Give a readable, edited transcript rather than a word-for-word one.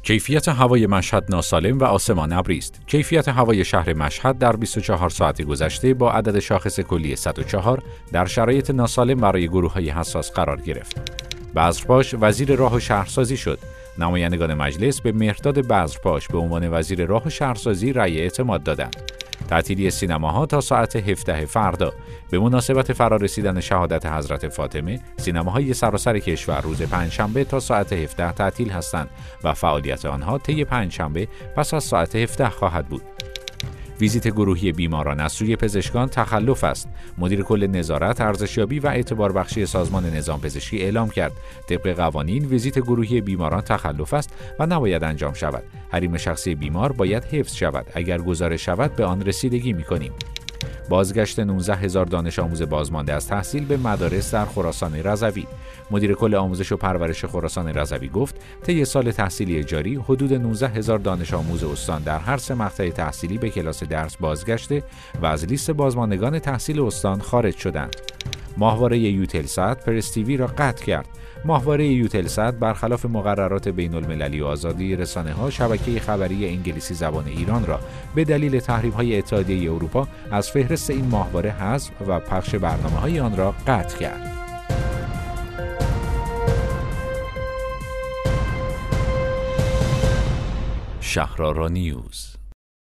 کیفیت هوای مشهد ناسالم و آسمان ابری است. کیفیت هوای شهر مشهد در 24 ساعت گذشته با عدد شاخص کلی 104 در شرایط ناسالم برای گروه‌های حساس قرار گرفت. بذرپاش وزیر راه و شهرسازی شد. نمایندگان مجلس به مهرداد بذرپاش به عنوان وزیر راه و شهرسازی رأی اعتماد دادند. تعطیلی سینماها تا ساعت 17 فردا. به مناسبت فرارسیدن شهادت حضرت فاطمه، سینماهای سراسر کشور روز پنجشنبه تا ساعت 17 تعطیل هستند و فعالیت آنها طی پنجشنبه پس از ساعت 17 خواهد بود. ویزیت گروهی بیماران از سوی پزشکان تخلف است. مدیر کل نظارت، ارزشیابی و اعتباربخشی سازمان نظام پزشکی اعلام کرد طبق قوانین ویزیت گروهی بیماران تخلف است و نباید انجام شود. حریم شخصی بیمار باید حفظ شود. اگر گزارش شود به آن رسیدگی می‌کنیم. بازگشت 19,000 دانش آموز بازمانده از تحصیل به مدارس در خراسان رضوی. مدیر کل آموزش و پرورش خراسان رضوی گفت طی سال تحصیلی جاری حدود 19,000 دانش آموز استان در هر سه مقطع تحصیلی به کلاس درس بازگشته و از لیست بازماندگان تحصیل استان خارج شدند. ماهواره یوتلسات پرستیوی را قطع کرد. ماهواره یوتلسات برخلاف مقررات بین المللی و آزادی رسانه‌ها شبکه خبری انگلیسی زبان ایران را به دلیل تحریم‌های اتحادیه اروپا از فهرست این ماهواره حذف و پخش برنامه‌های آن را قطع کرد. شهرآرا نیوز.